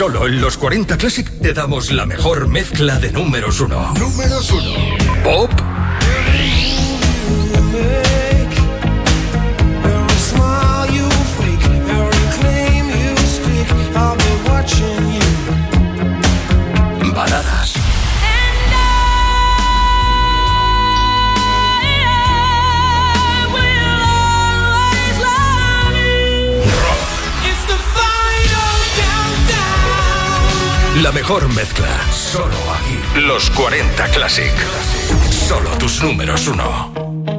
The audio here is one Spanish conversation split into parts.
Solo en los 40 Classic te damos la mejor mezcla de números 1. Números 1. Pop. Baladas. La mejor mezcla, solo aquí. Los 40 Classic. Solo tus números 1.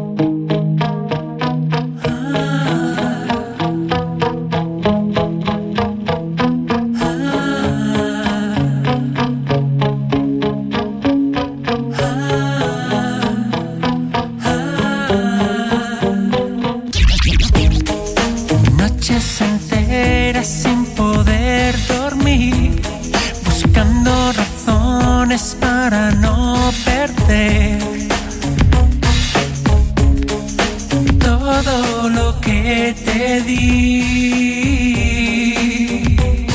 Noches enteras sin poder dormir, buscando razones para no perder todo lo que te di.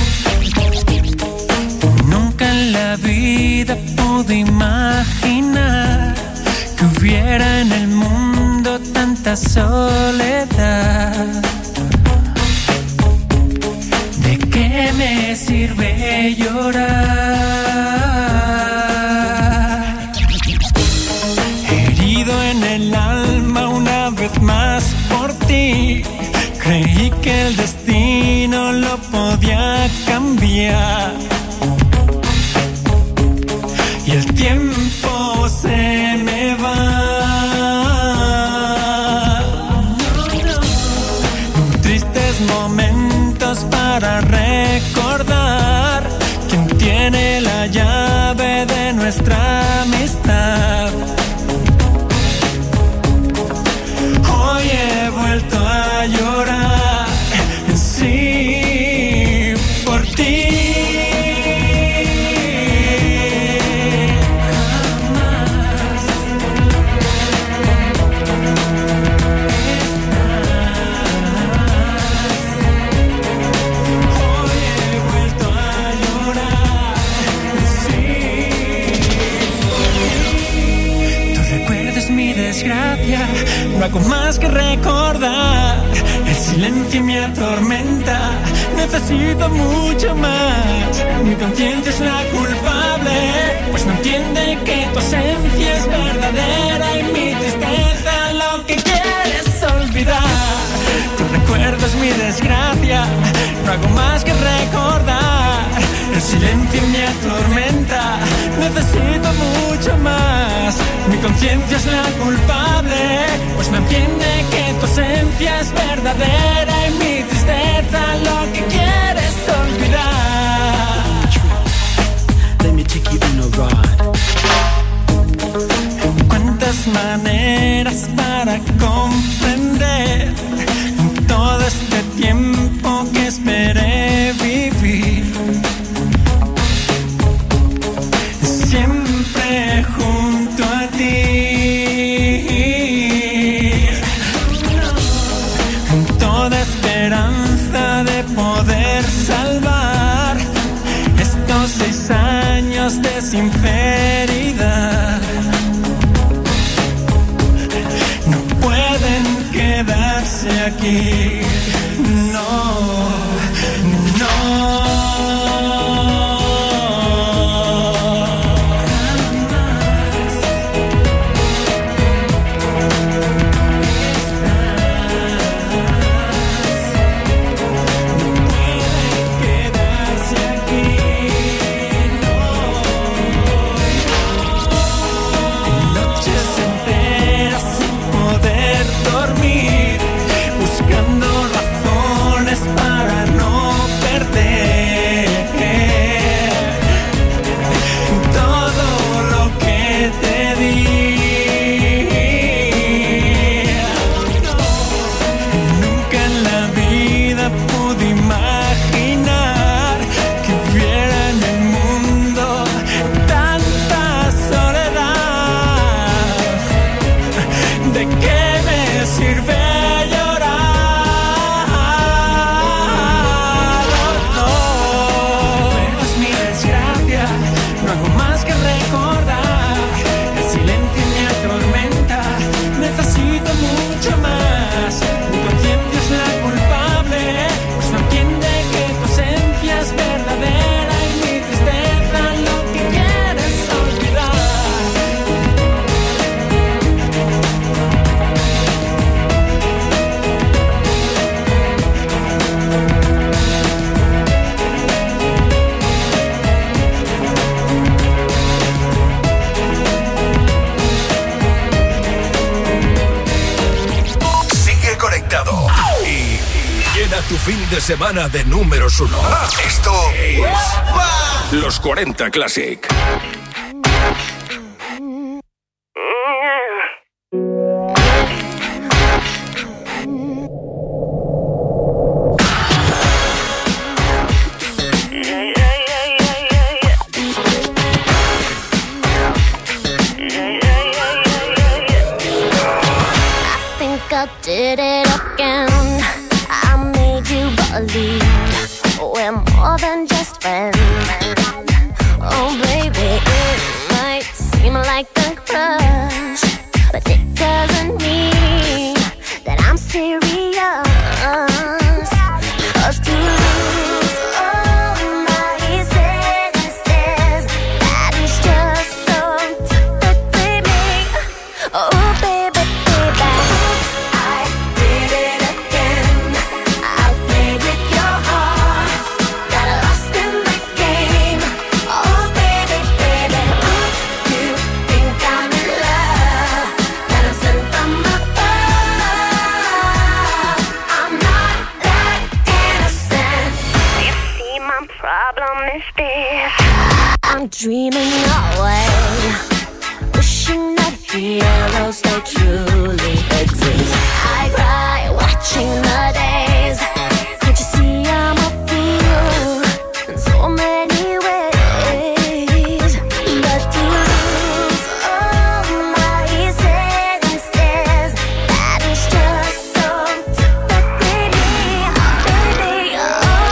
Nunca en la vida pude imaginar que hubiera en el mundo tanta soledad. ¿De qué me sirve llorar? Herido en el alma una vez más por ti, creí que el destino lo podía cambiar. Y el tiempo se me va. Tristes momentos para recordar quién tiene la llave de nuestra amistad. Hoy he vuelto a llorar, sí, por ti. Desgracia, no hago más que recordar. El silencio me atormenta, necesito mucho más. Mi conciencia es la culpable, pues no entiende que tu ausencia es verdadera y mi tristeza lo que quieres olvidar. Tu recuerdo es mi desgracia, no hago más que recordar. El silencio me atormenta, necesito mucho más. Mi conciencia es la culpable, pues no entiende que tu ausencia es verdadera y mi tristeza lo que quieres olvidar. Let me take you on a ride. ¿Cuántas maneras para comprender todo este tiempo que esperé vivir? Siempre junto a ti, toda esperanza de poder salvar estos 6 años de sinceridad. No pueden quedarse aquí, no, no. Buscando razones para no perder fin de semana de números 1. Esto es Los 40 Classic. Did it again. I made you believe we're more than just friends. Oh baby, it might seem like a crush, but it doesn't mean that I'm serious. 'Cause to lose all my senses, that is just so typically me. Oh baby, baby, I'm dreaming away, wishing that heroes they truly exist. I cry watching the days. Can't you see I'm a fool in so many ways? But to lose all my senses, that is just so typically me, baby. Oh,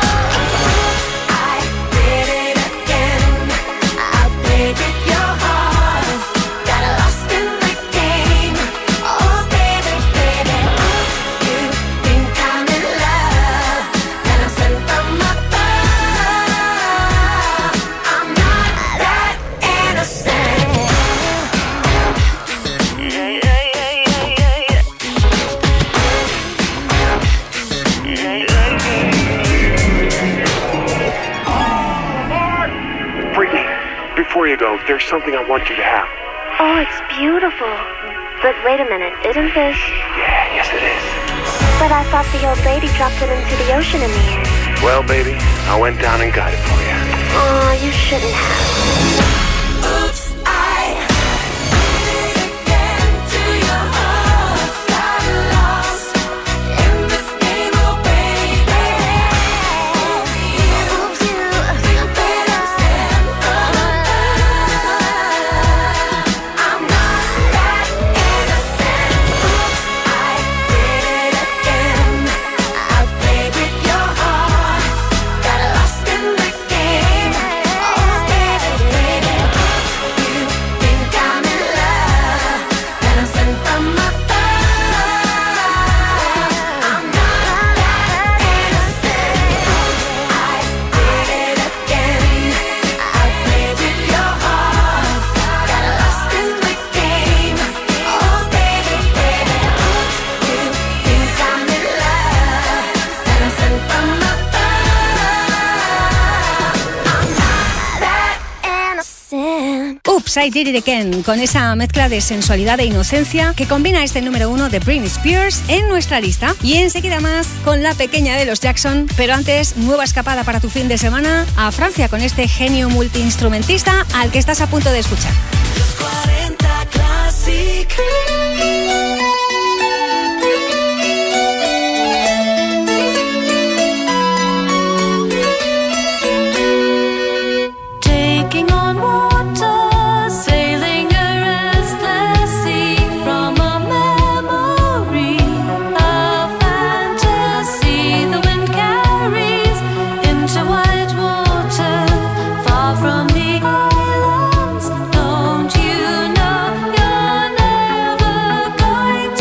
I did it again. I played with your heart, got lost in the game. Oh baby, baby, you think I'm in love, and I'm sent from above. I'm not that innocent. Brittany, before you go, there's something I want you to have. Oh, it's beautiful. But wait a minute, isn't this? Yeah, yes it is. But I thought the old lady dropped it into the ocean in the end. Well, baby, I went down and got it for you. Oh, you shouldn't have. Oops, I did it again to your heart. Got lost in this game, oh baby. Oops, you better stand for love. I'm not that innocent. Oops, I did it again. I played with your heart, got lost in the game. Oh baby, baby, you think I'm in love, and I'm sent from above. I'm not that innocent. I did it again. I played with your heart, got lost in the game. Oh baby, baby, you think I'm in love, and I'm sent from above. I'm not that innocent. Oops, I Did It Again, con esa mezcla de sensualidad e inocencia que combina este número 1 de Britney Spears en nuestra lista. Y enseguida más con la pequeña de los Jackson, pero antes, nueva escapada para tu fin de semana a Francia con este genio multiinstrumentista al que estás a punto de escuchar. Los 40 Classic. Taking on water, sailing a restless sea from a memory, a fantasy the wind carries into white water, far from the islands. Don't you know you're never going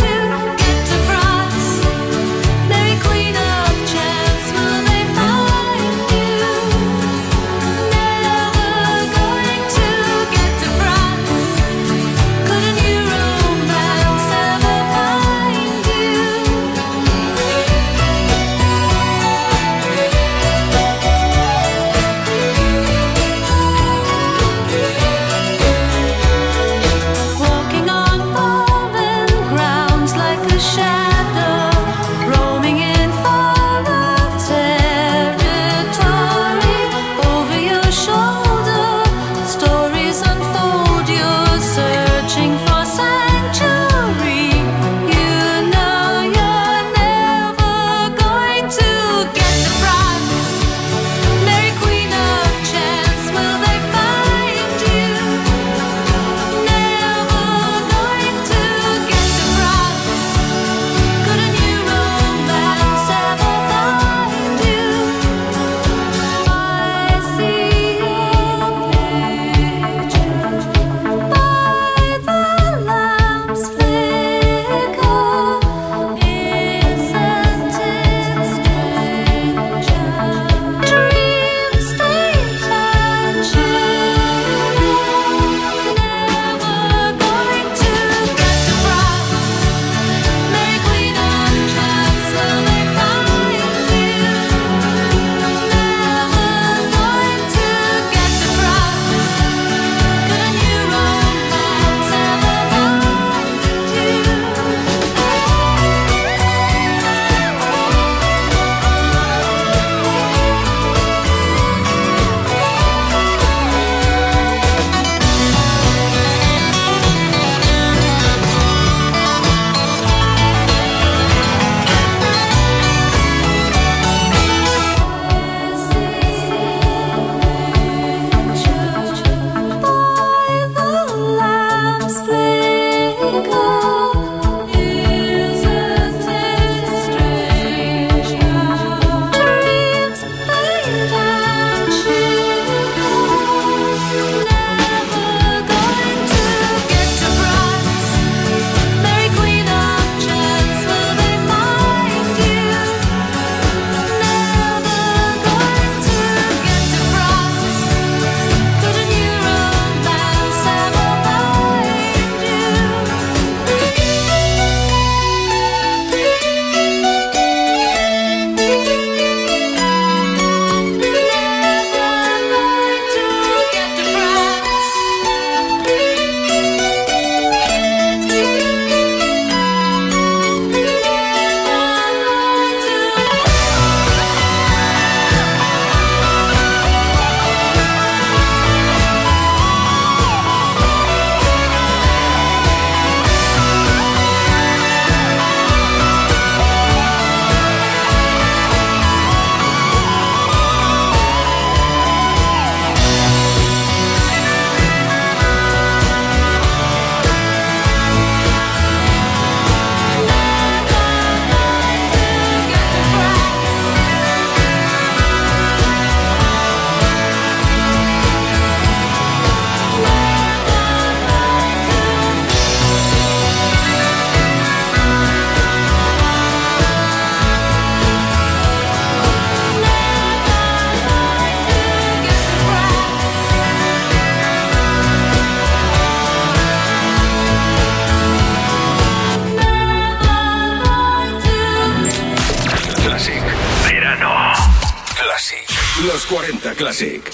Los 40 Classic.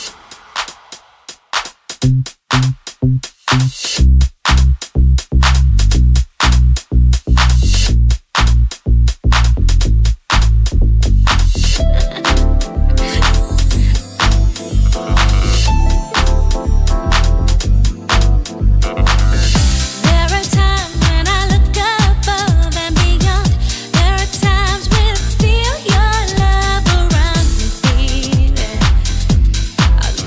I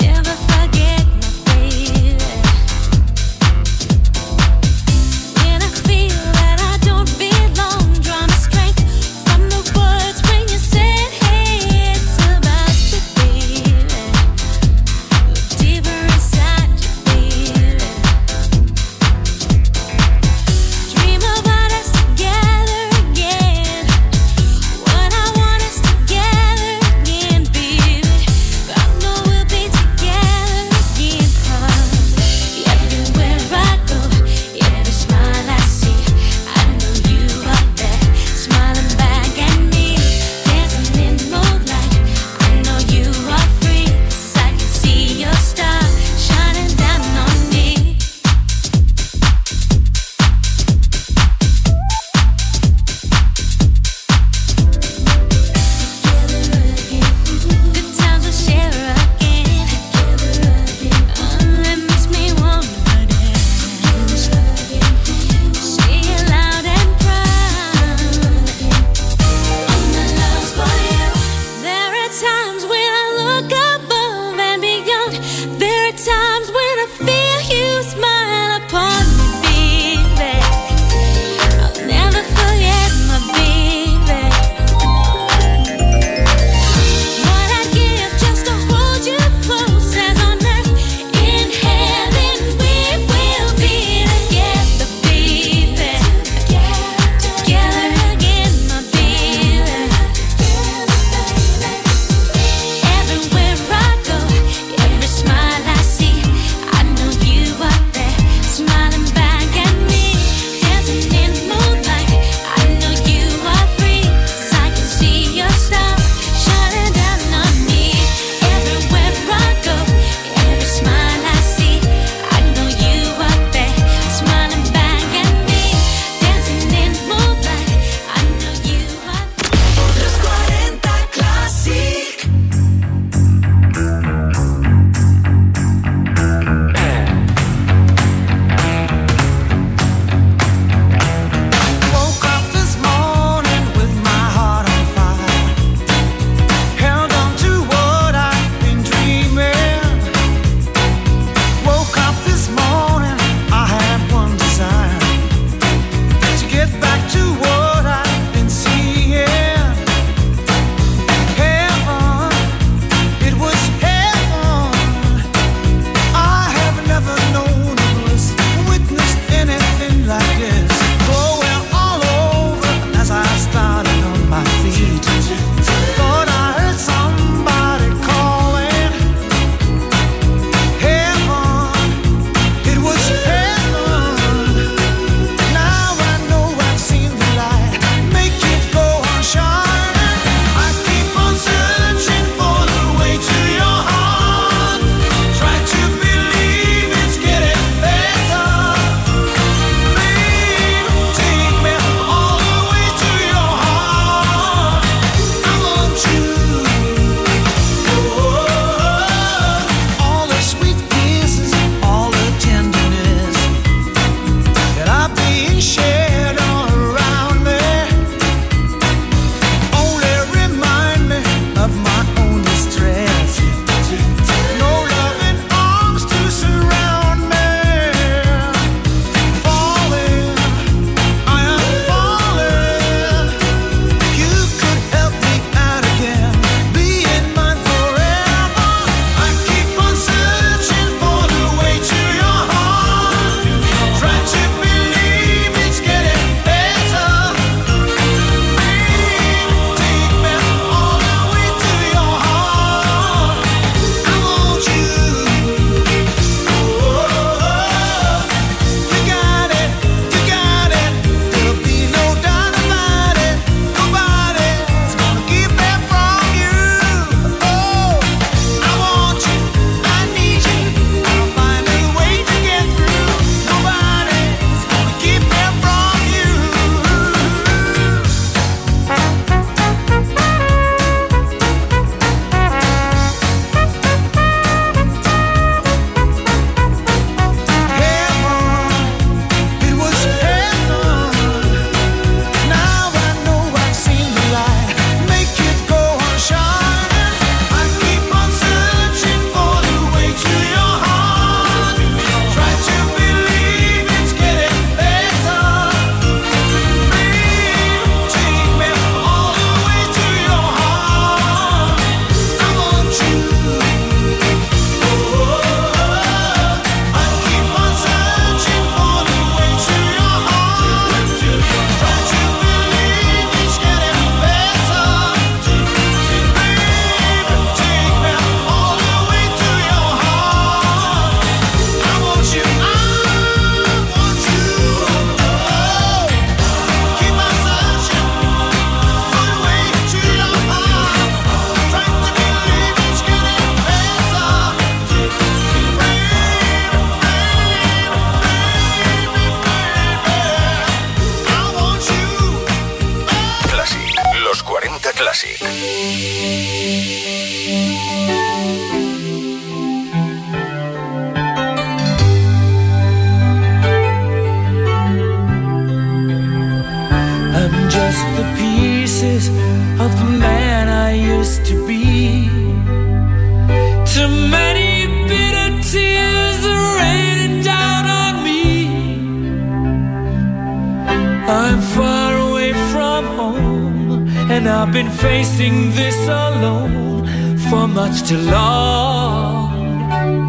And I've been facing this alone for much too long.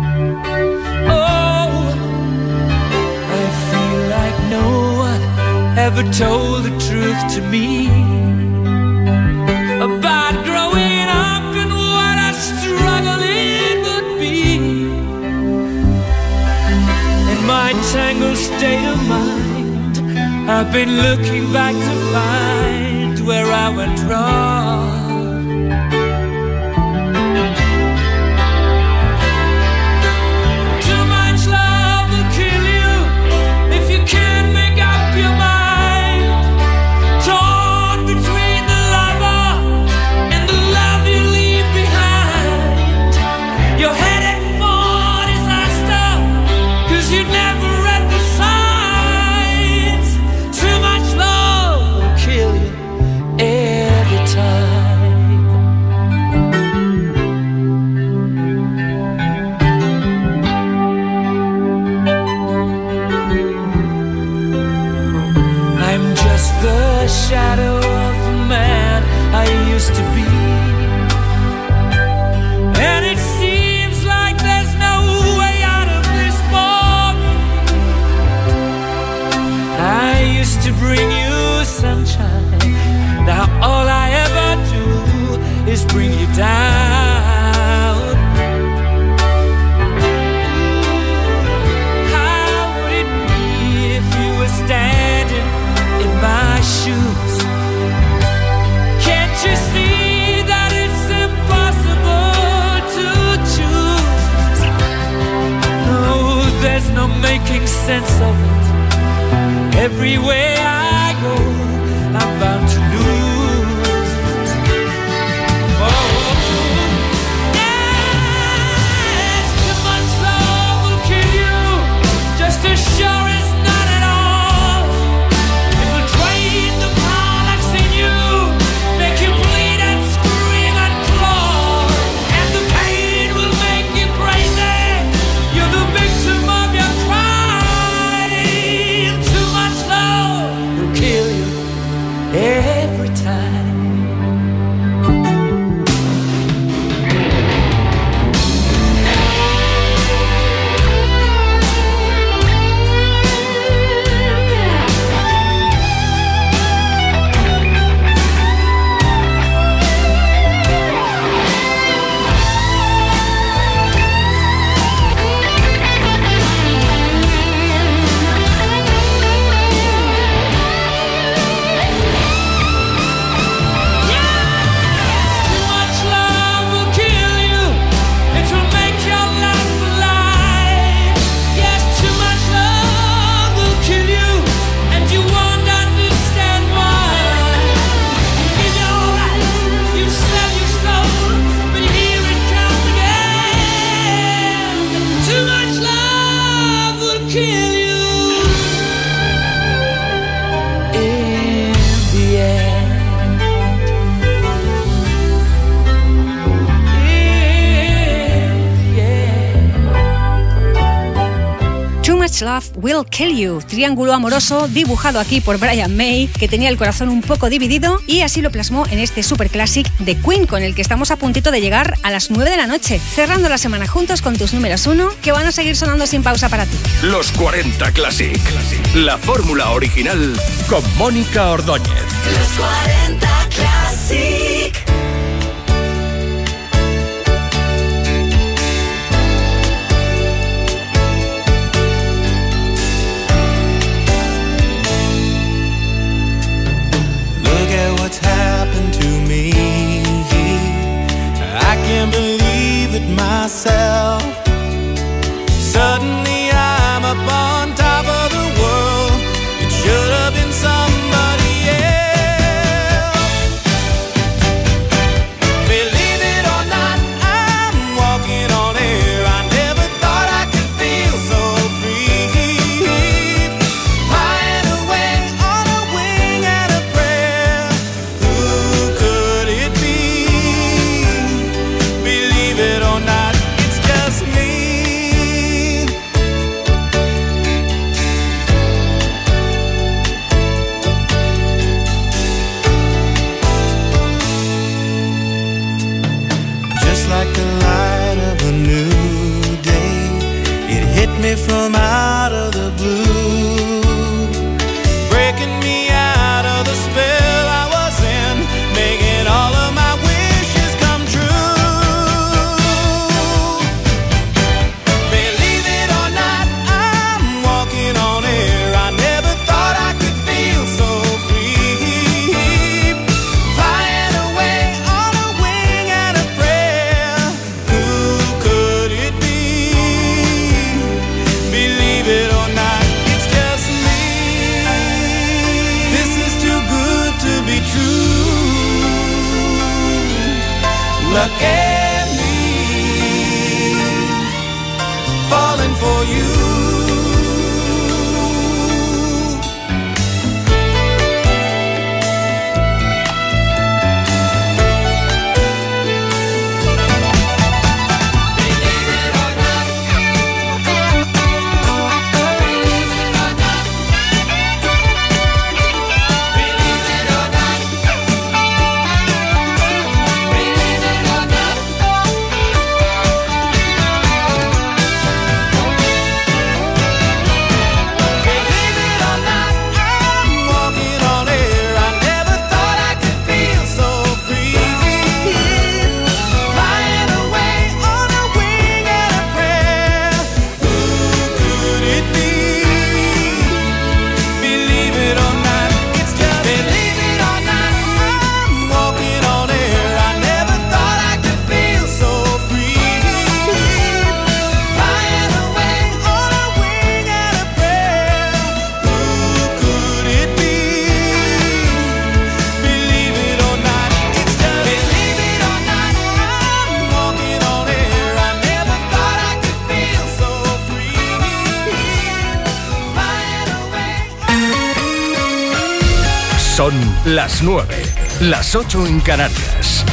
Oh, I feel like no one ever told the truth to me about growing up and what a struggle it would be. In my tangled state of mind, I've been looking back to find where I went wrong. Too much love will kill you if you can't make up your mind. Torn between the lover and the love you leave behind. You're headed for disaster, 'cause you never read the signs. Too much love will kill you every time. I'm just the shadow of the man I used to be, and it seems like there's no way out of this for me. I used to bring you sunshine, now all I ever do is bring you down. How would it be if you were standing in my shoes? Can't you see that it's impossible to choose? No, there's no making sense of it. Everywhere I go, I'm bound to lose. Oh, yes, too much love will kill you, just as sure as not at all. It will drain the power that's in you, make you bleed and scream and claw, and the pain will make you crazy. You're the victim of your crime. Too much love will kill you every time. Love Will Kill You, triángulo amoroso dibujado aquí por Brian May, que tenía el corazón un poco dividido, y así lo plasmó en este superclásic de Queen, con el que estamos a puntito de llegar a las 9 de la noche, cerrando la semana juntos con tus números 1, que van a seguir sonando sin pausa para ti. Los 40 Classic, la fórmula original con Mónica Ordóñez. Los 40 Classic. Happened to me, I can't believe it myself. Suddenly I'm up on top of the world. It should have been somebody else. Son las 9, las 8 en Canarias.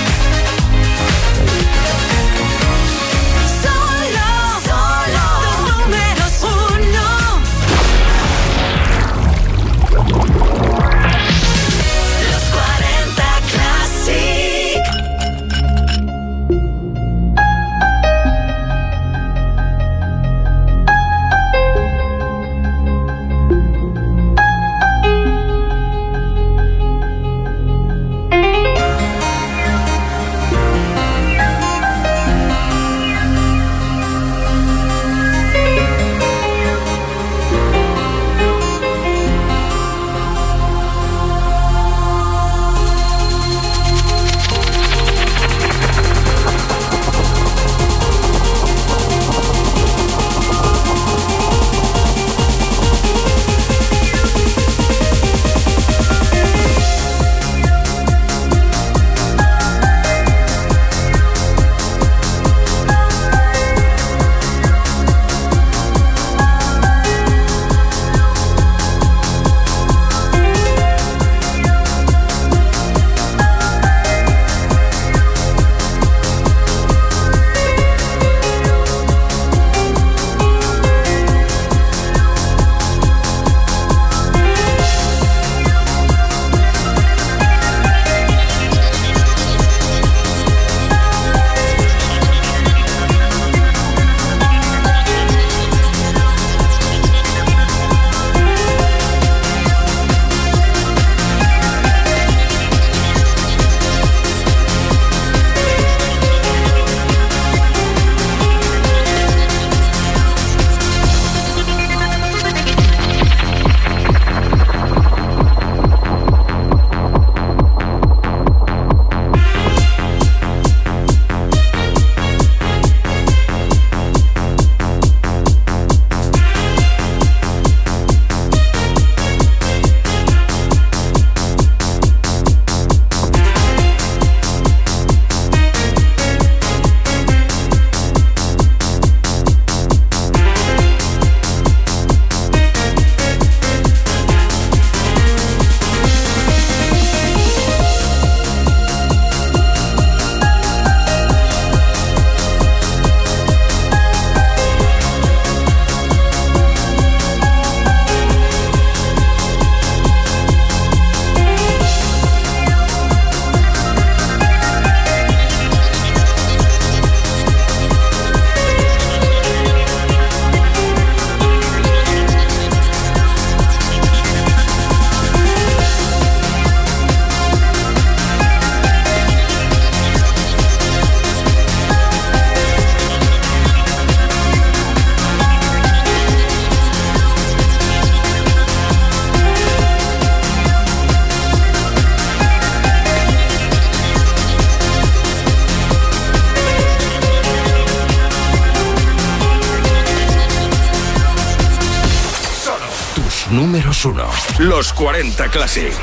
Números 1. Los 40 Classic.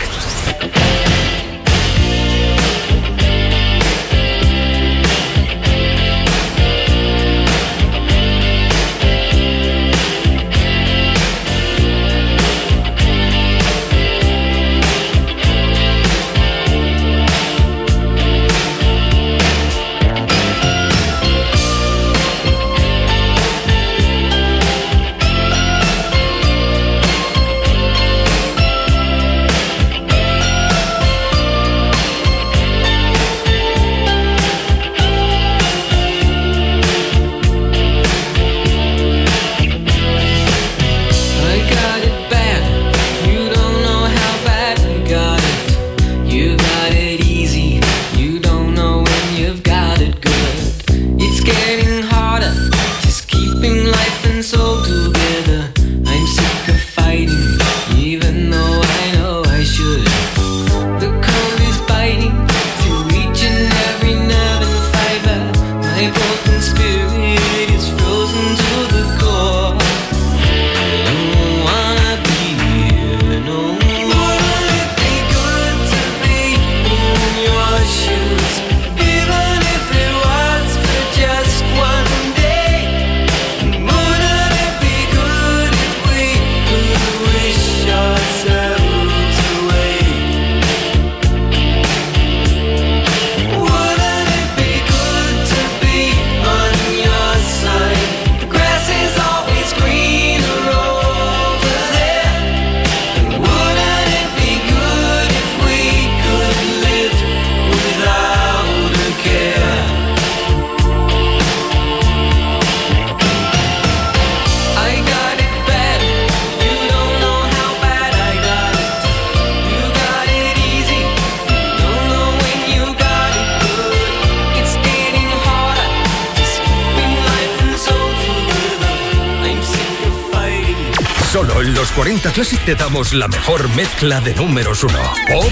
Los 40 Classic te damos la mejor mezcla de números 1. Pop,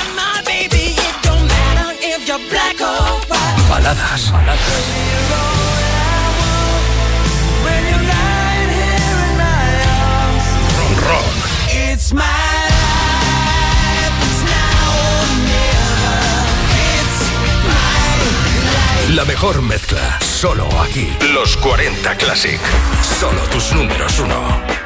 baladas, rock, la mejor mezcla, solo aquí. Los 40 Classic, solo tus números 1.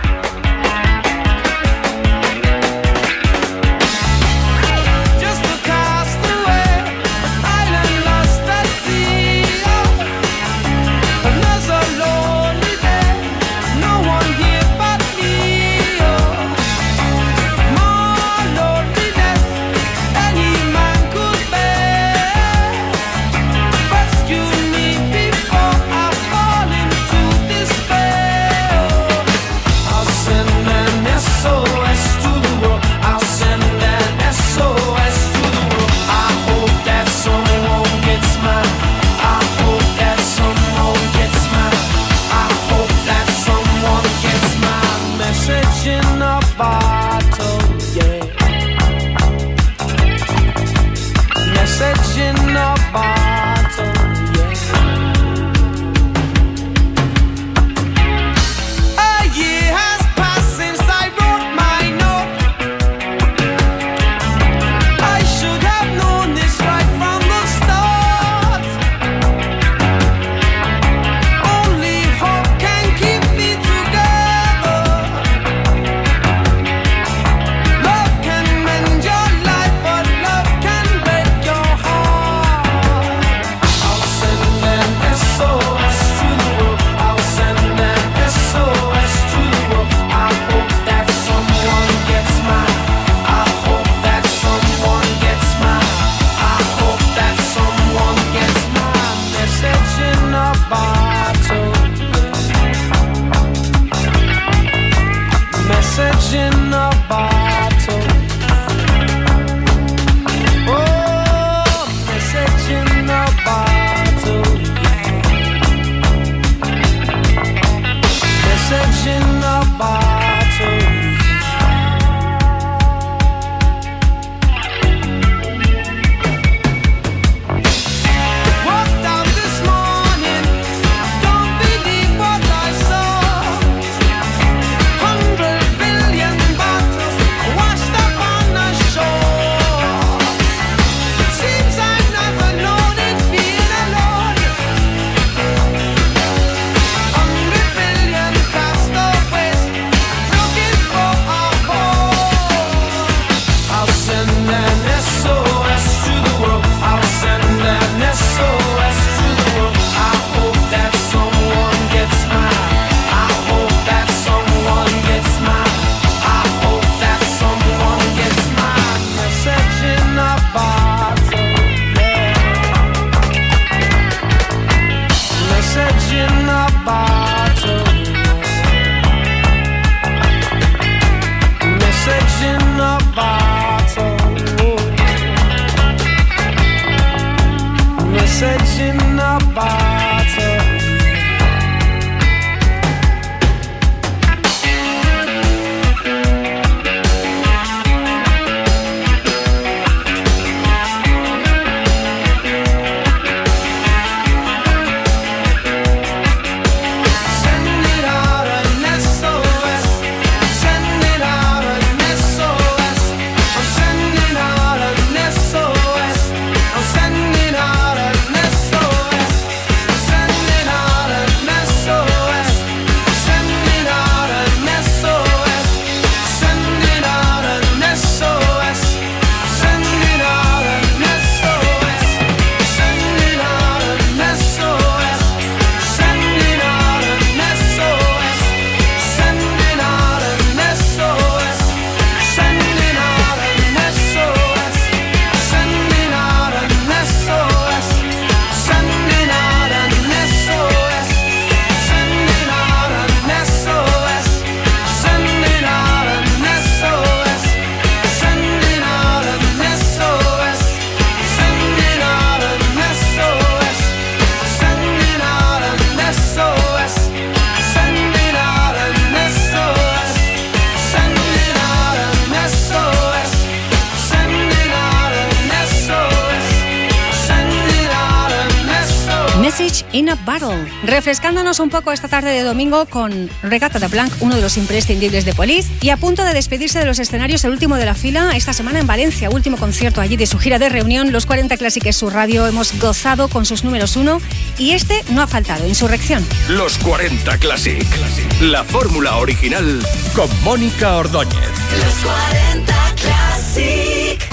Fish in a Barrel. Refrescándonos un poco esta tarde de domingo con Regatta de Blanc, uno de los imprescindibles de Police, y a punto de despedirse de los escenarios, el último de la fila, esta semana en Valencia, último concierto allí de su gira de reunión. Los 40 Classic es su radio, hemos gozado con sus números 1 y este no ha faltado, Insurrección. Los 40 Classic, la fórmula original con Mónica Ordóñez. Los 40 Classic.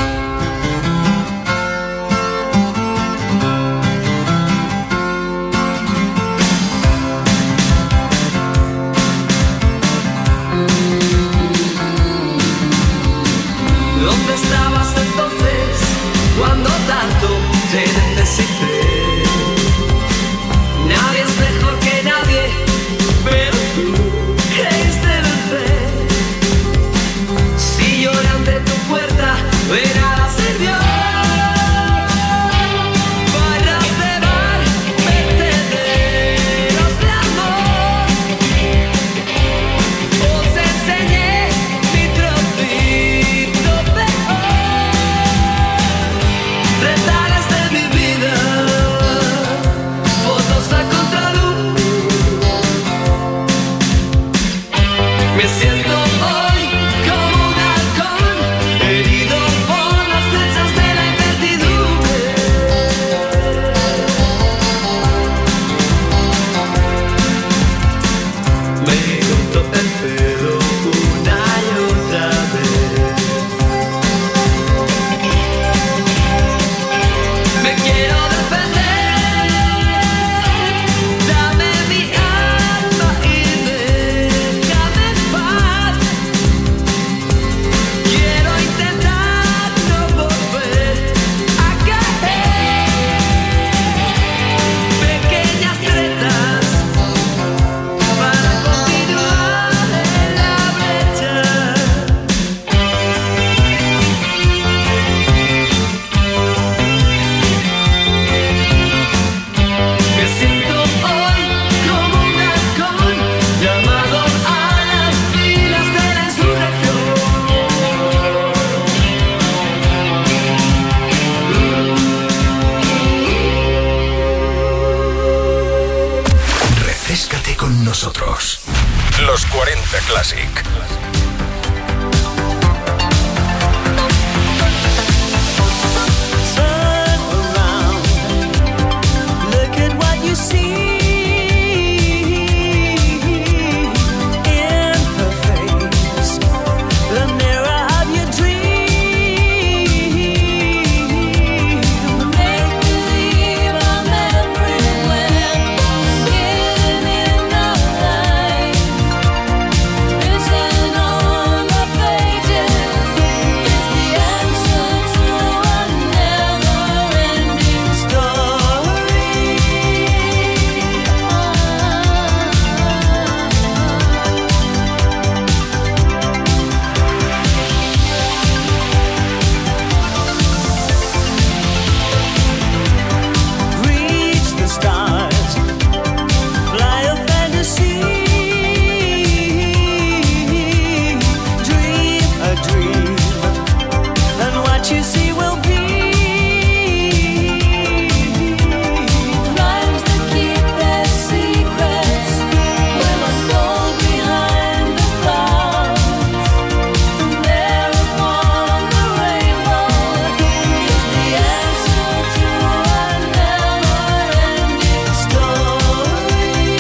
¿Dónde estabas entonces cuando tanto te necesité? Nadie es mejor que nadie, pero tú creíste vencer. Si lloré ante tu puerta, de nada sirvió. Barras de bar, vertederos de amor. Os enseñé mi trocito peor. Retales de mi vida, fotos a contraluz. Me siento hoy como un halcón, herido por las flechas de la incertidumbre. Me cortó el pelo una y otra vez. Me quiero defender, dame mi alma y déjame en paz. Quiero intentar no volver a caer. Pequeñas tretas para continuar en la brecha. Me siento hoy como un halcón llamado a las filas de la insurrección. Refréscate con nosotros. Los 40 Classic. Turn around, look at what you see in her face, the mirror of your dream. Make believe I'm everywhere, hidden in the light, written on the pages is the answer to a never-ending story. Reach the stars, fly a fantasy, dream a dream, and what you see will be. Rhymes that keep their secrets will unfold behind the clouds. There upon the rainbow is the answer to a never-ending story.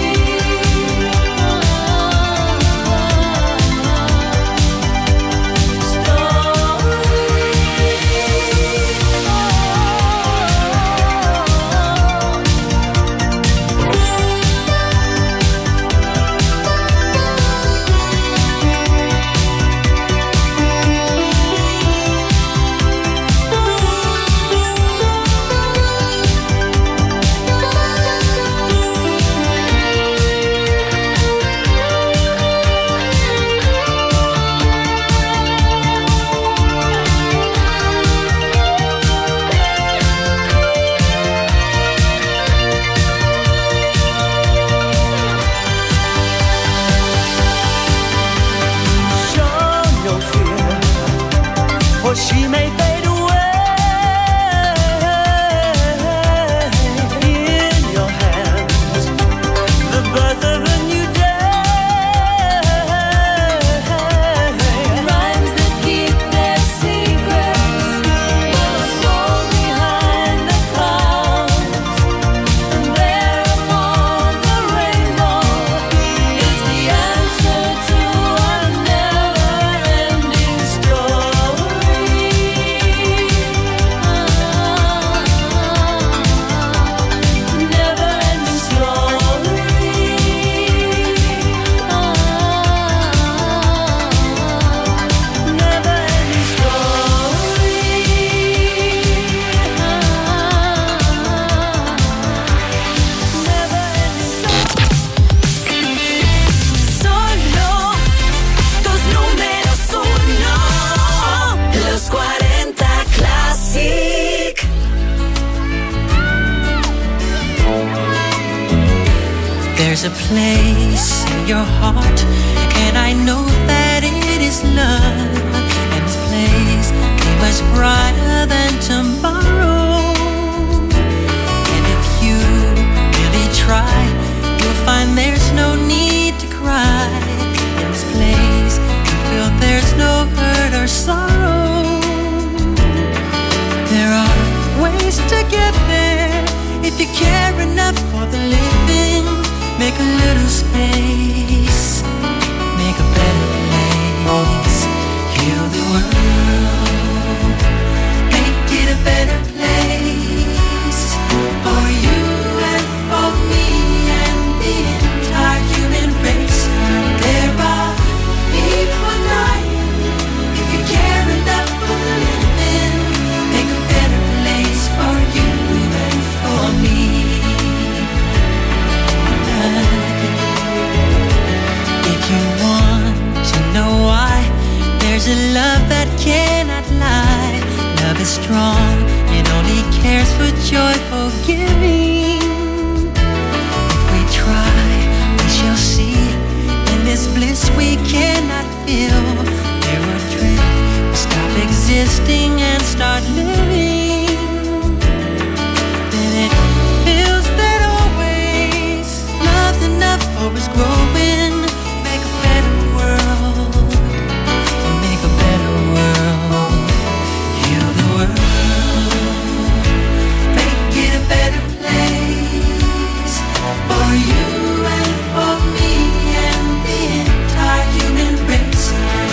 Show no fear, for she may fade away. In your place in your heart, and I know that it is love. And this place be much brighter than tomorrow. And if you really try, you'll find there's no need to cry. In this place, you feel there's no hurt or sorrow. There are ways to get there if you care enough for the living. Make a little space, make a better place. Heal the world, make it a better place for you and for me and the entire human race. There are people dying. If you care enough for the living, make a better place for you and for me. If you want to know why, there's a love that cannot lie. Love is strong, it only cares for joyful giving. If we try, we shall see. In this bliss we cannot feel, there will drift, we'll stop existing and start living. Then it feels that always love's enough for us growing. Make a better world, make a better world. Heal the world, make it a better place for you and for me and the entire human race.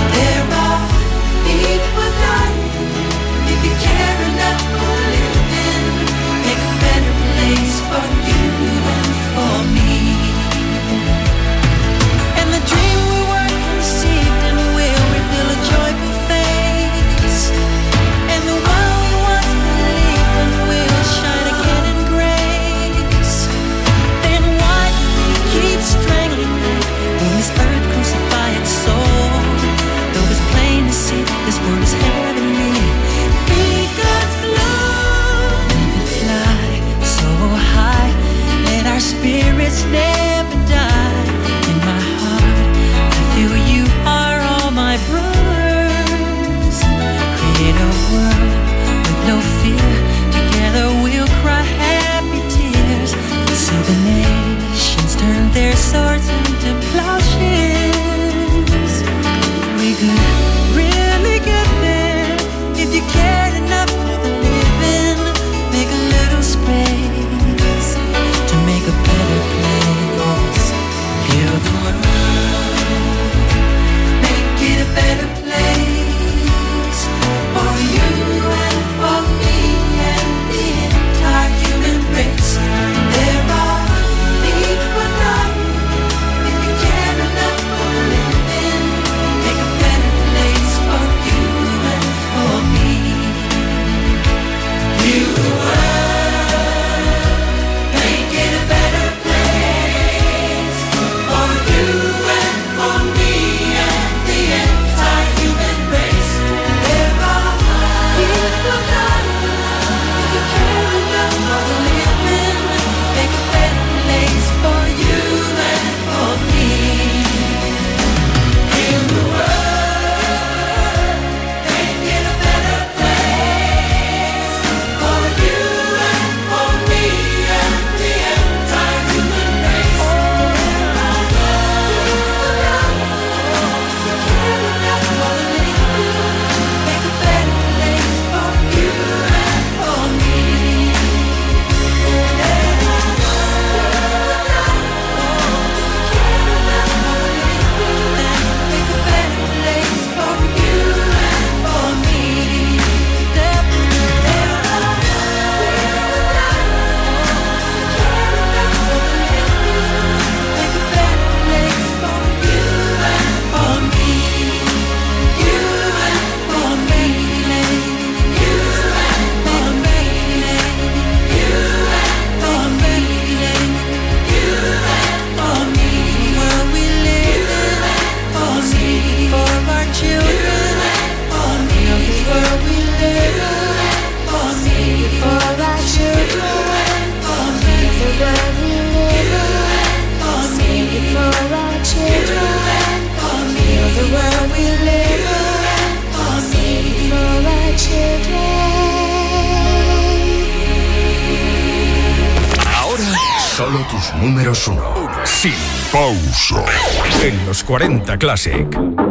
tus números 1. Sin pausa. En los 40 Classic.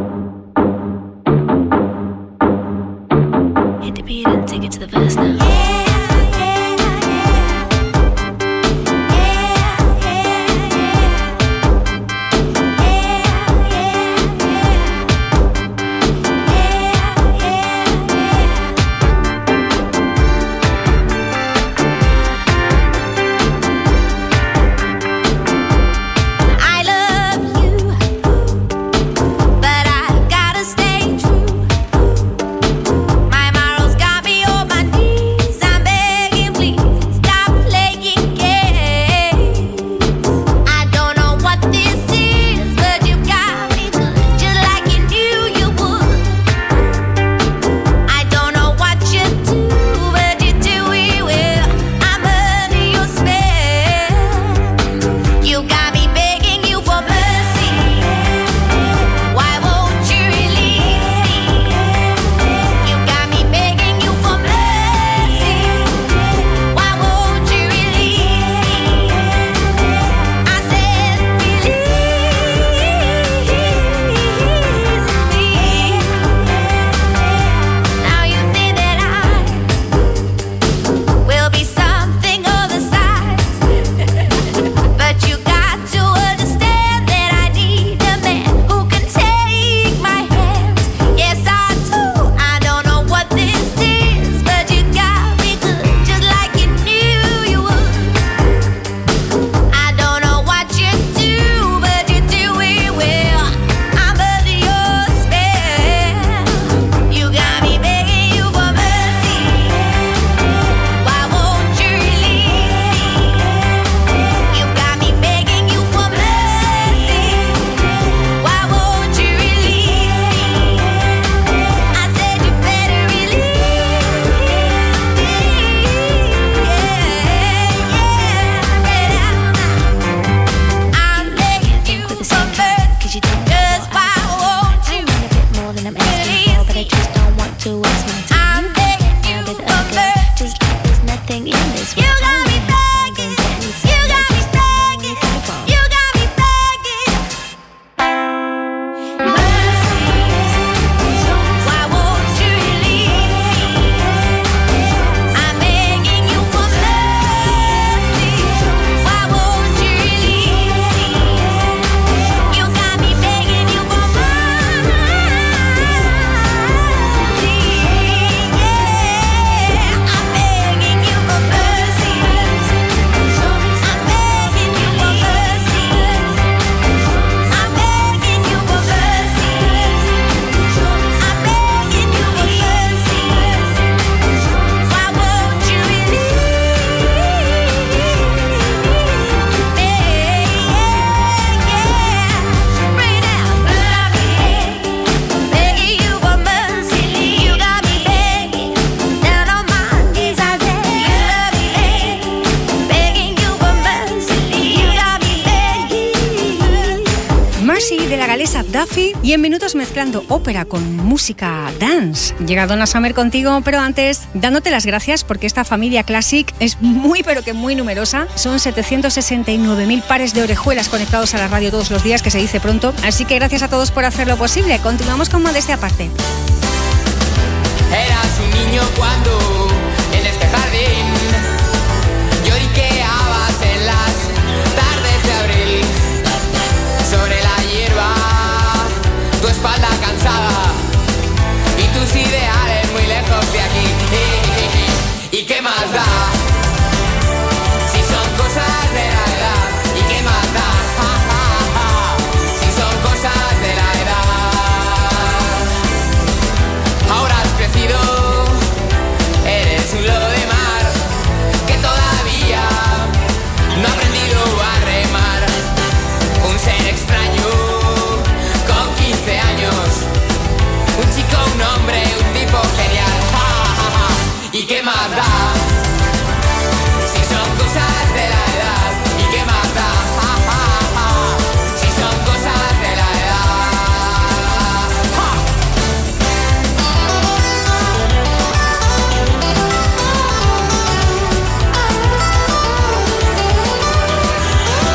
Hit the beat and take it to the verse now. Duffy y en minutos mezclando ópera con música dance. Llega Donna Summer contigo, pero antes dándote las gracias porque esta familia Classic es muy pero que muy numerosa. Son 769.000 pares de orejuelas conectados a la radio todos los días, que se dice pronto. Así que gracias a todos por hacerlo posible. Continuamos con Modestia Aparte. Eras un niño cuando en este jardín lloriqueabas en las tardes de abril sobre la hierba, tu espalda cansada y tus ideales muy lejos de aquí. ¿Y qué más da? Si son cosas de la edad. ¿Y qué más da? Si son cosas de la edad. Ahora has crecido, eres un lobo de mar que todavía no ha aprendido a remar. Un ser extraño con 15 años, un chico, un hombre, un tipo genial. ¿Y qué más da? Si son cosas de la edad. ¿Y qué más da? Si son cosas de la edad.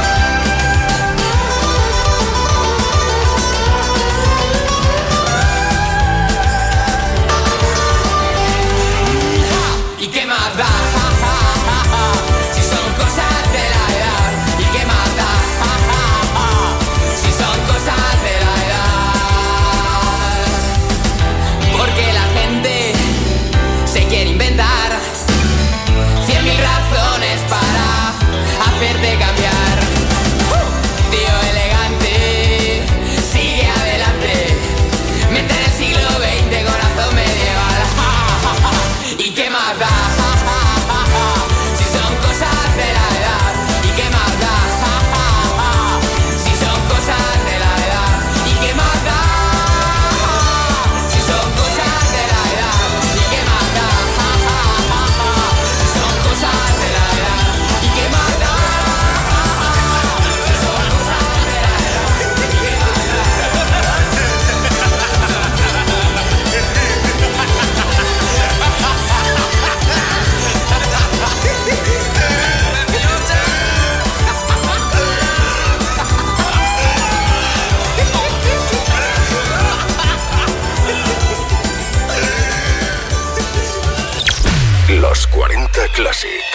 Classic.